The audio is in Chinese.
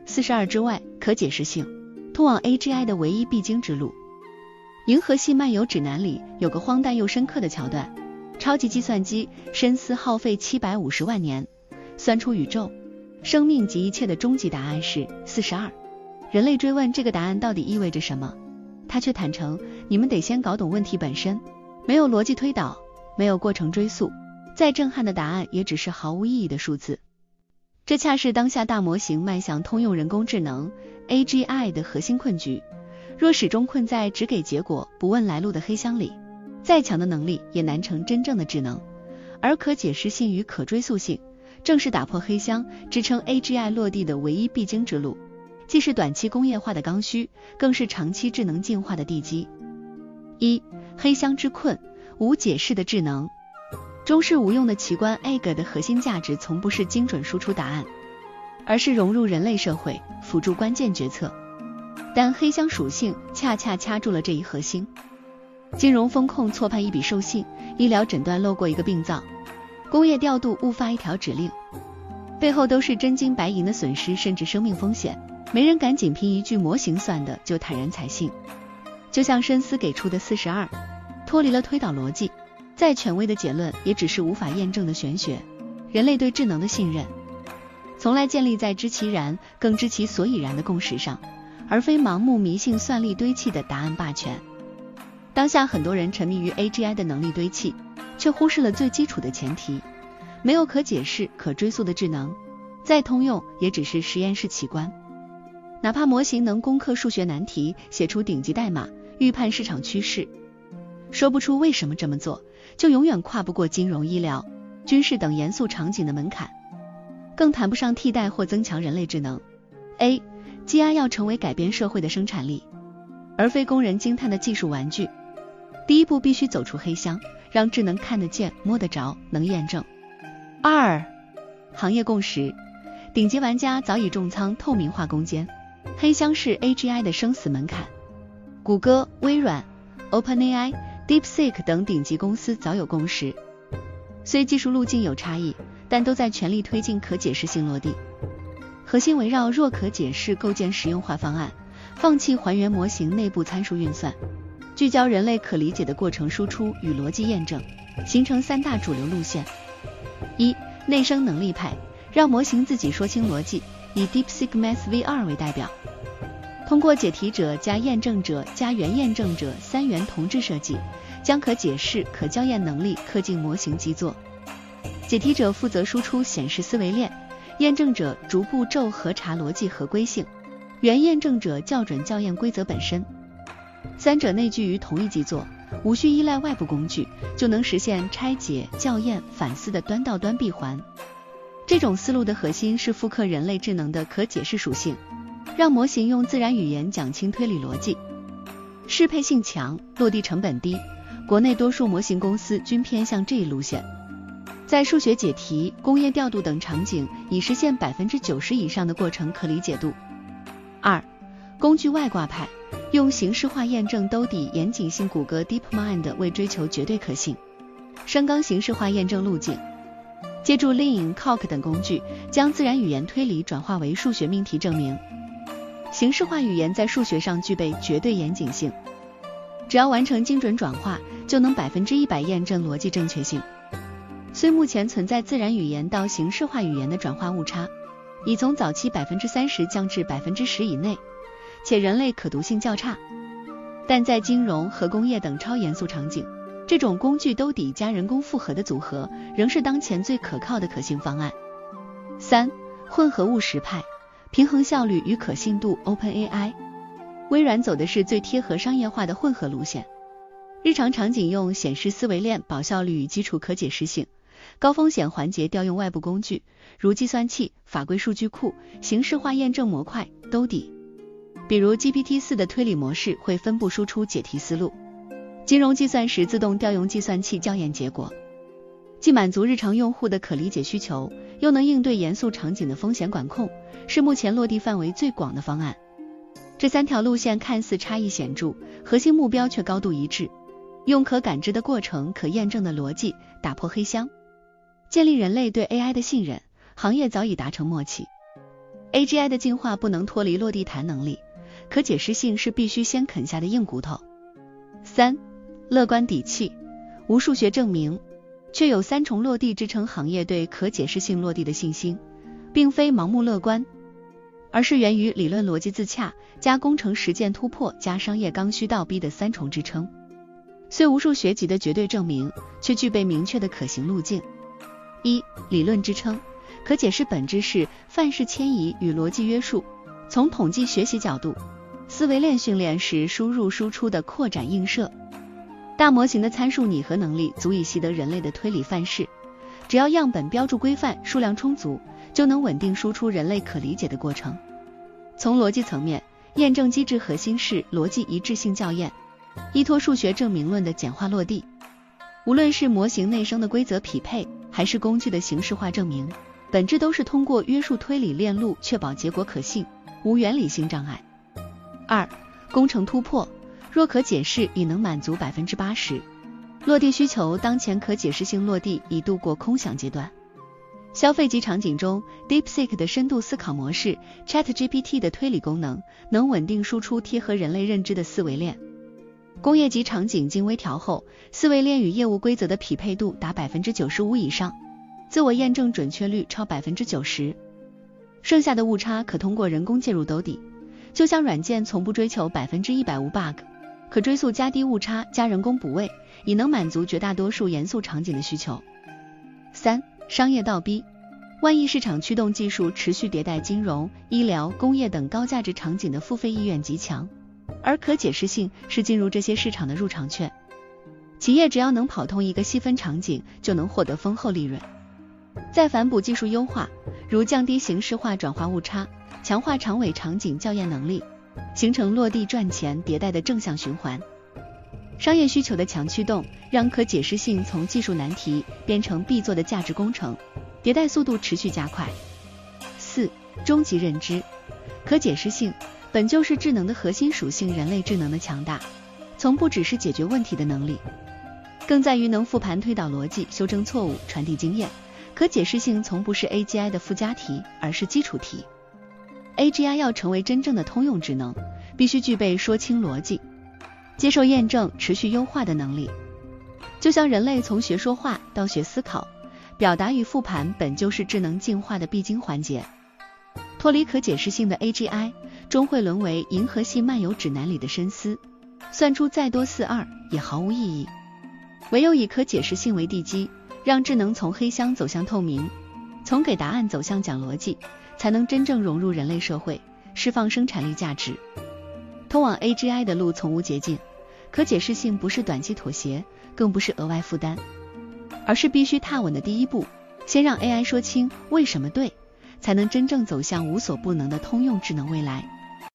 42之外，可解释性，通往 AGI 的唯一必经之路。银河系漫游指南里有个荒诞又深刻的桥段，超级计算机深思耗费750万年，算出宇宙、生命及一切的终极答案是42。人类追问这个答案到底意味着什么，他却坦诚，你们得先搞懂问题本身，没有逻辑推导，没有过程追溯，再震撼的答案也只是毫无意义的数字。这恰是当下大模型迈向通用人工智能 AGI 的核心困局。若始终困在只给结果不问来路的黑箱里，再强的能力也难成真正的智能。而可解释性与可追溯性正是打破黑箱支撑 AGI 落地的唯一必经之路，既是短期工业化的刚需，更是长期智能进化的地基。一、黑箱之困，无解释的智能。中式无用的奇观 AGI 的核心价值从不是精准输出答案，而是融入人类社会，辅助关键决策。但黑箱属性恰恰掐住了这一核心。金融风控错判一笔授信，医疗诊断漏过一个病灶，工业调度误发一条指令，背后都是真金白银的损失，甚至生命风险。没人敢仅凭一句模型算的就坦然采信。就像深思给出的42，脱离了推导逻辑，再权威的结论也只是无法验证的玄学。人类对智能的信任，从来建立在知其然更知其所以然的共识上，而非盲目迷信算力堆砌的答案霸权。当下很多人沉迷于 AGI 的能力堆砌，却忽视了最基础的前提，没有可解释、可追溯的智能，再通用也只是实验室奇观。哪怕模型能攻克数学难题，写出顶级代码，预判市场趋势，说不出为什么这么做，就永远跨不过金融、医疗、军事等严肃场景的门槛，更谈不上替代或增强人类智能。GI 要成为改变社会的生产力，而非供人惊叹的技术玩具。第一步必须走出黑箱，让智能看得见、摸得着、能验证。2. 行业共识，顶级玩家早已重仓透明化攻坚，黑箱是 AGI 的生死门槛。谷歌、微软、OpenAI、DeepSeek 等顶级公司早有共识，虽技术路径有差异，但都在全力推进可解释性落地。核心围绕若可解释构建实用化方案，放弃还原模型内部参数运算，聚焦人类可理解的过程输出与逻辑验证，形成3大主流路线。1. 内生能力派，让模型自己说清逻辑，以 DeepSeek Math V2 为代表，通过解题者加验证者加原验证者3元同质设计，将可解释、可校验能力刻进模型基座。解题者负责输出显示思维链，验证者逐步骤核查逻辑合规性，原验证者校准校验规则本身。3者内聚于同一基座，无需依赖外部工具，就能实现拆解、校验、反思的端到端闭环。这种思路的核心是复刻人类智能的可解释属性，让模型用自然语言讲清推理逻辑，适配性强，落地成本低。国内多数模型公司均偏向这一路线，在数学解题、工业调度等场景，已实现 90% 以上的过程可理解度。2. 工具外挂派，用形式化验证兜底严谨性谷歌 DeepMind 为追求绝对可信，升纲形式化验证路径，借助 Lean、Calc 等工具，将自然语言推理转化为数学命题证明。形式化语言在数学上具备绝对严谨性，只要完成精准转化，就能100%验证逻辑正确性。虽目前存在自然语言到形式化语言的转化误差，已从早期 30% 降至 10% 以内，且人类可读性较差，但在金融和工业等超严肃场景，这种工具兜底加人工复合的组合，仍是当前最可靠的可行方案。3. 混合务实派，平衡效率与可信度 OpenAI、微软走的是最贴合商业化的混合路线，日常场景用显示思维链保效率与基础可解释性，高风险环节调用外部工具，如计算器、法规数据库、形式化验证模块、兜底。比如 GPT-4 的推理模式会分布输出解题思路，金融计算时自动调用计算器校验结果，既满足日常用户的可理解需求，又能应对严肃场景的风险管控，是目前落地范围最广的方案。这3条路线看似差异显著，核心目标却高度一致，用可感知的过程、可验证的逻辑打破黑箱，建立人类对 AI 的信任，行业早已达成默契。 AGI 的进化不能脱离落地谈能力，可解释性是必须先啃下的硬骨头。3. 乐观底气。无数学证明，确有三重落地支撑行业对可解释性落地的信心，并非盲目乐观，而是源于理论逻辑自洽加工程实践突破加商业刚需倒逼的三重支撑。虽无数学籍的绝对证明，却具备明确的可行路径。1. 理论支撑。可解释本质是范式迁移与逻辑约束。从统计学习角度，思维链训练是输入输出的扩展映射。大模型的参数拟合能力足以习得人类的推理范式，只要样本标注规范，数量充足，就能稳定输出人类可理解的过程。从逻辑层面，验证机制核心是逻辑一致性校验，依托数学证明论的简化落地。无论是模型内生的规则匹配，还是工具的形式化证明，本质都是通过约束推理链路确保结果可信，无原理性障碍。2. 工程突破。若可解释已能满足 80% 落地需求，当前可解释性落地已度过空想阶段。消费级场景中 DeepSeek 的深度思考模式， ChatGPT 的推理功能，能稳定输出贴合人类认知的思维链。工业级场景经微调后，思维链与业务规则的匹配度达 95% 以上，自我验证准确率超 90%， 剩下的误差可通过人工介入兜底。就像软件从不追求100%无 bug，可追溯加低误差加人工补位，已能满足绝大多数严肃场景的需求。3. 商业倒逼。万亿市场驱动技术持续迭代，金融、医疗、工业等高价值场景的付费意愿极强，而可解释性是进入这些市场的入场券。企业只要能跑通一个细分场景，就能获得丰厚利润。再反哺技术优化，如降低形式化转化误差，强化长尾场景校验能力，形成落地赚钱迭代的正向循环。商业需求的强驱动，让可解释性从技术难题变成必做的价值工程，迭代速度持续加快。4. 终极认知。可解释性本就是智能的核心属性，人类智能的强大，从不只是解决问题的能力，更在于能复盘推导逻辑，修正错误，传递经验。可解释性从不是 AGI 的附加题，而是基础题。AGI 要成为真正的通用智能，必须具备说清逻辑、接受验证、持续优化的能力。就像人类从学说话到学思考，表达与复盘本就是智能进化的必经环节。脱离可解释性的 AGI， 终会沦为银河系漫游指南里的深思，算出再多4·2也毫无意义。唯有以可解释性为地基，让智能从黑箱走向透明，从给答案走向讲逻辑，才能真正融入人类社会，释放生产力价值。通往 AGI 的路从无捷径，可解释性不是短期妥协，更不是额外负担，而是必须踏稳的第一步。先让 AI 说清为什么对，才能真正走向无所不能的通用智能未来。